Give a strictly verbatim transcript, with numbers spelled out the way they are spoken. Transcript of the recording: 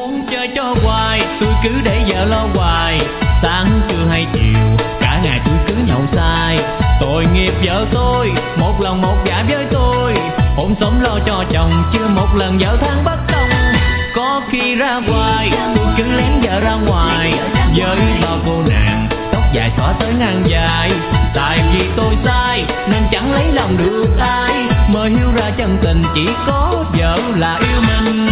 muốn chơi cho hoài, tôi cứ để vợ lo hoài. Sáng trưa hay chiều cả ngày tôi cứ nhậu say. Tội nghiệp vợ tôi, một lòng một dạ với tôi. Ôm sống lo cho chồng, chưa một lần vợ than bất công. Có khi ra ngoài, tôi cứ lén vợ ra ngoài. Với bao cô nàng, tóc dài xõa tới ngang vai. Tại vì tôi sai, nên chẳng lấy lòng được ai. Mới hiểu ra chân tình chỉ có vợ là yêu mình.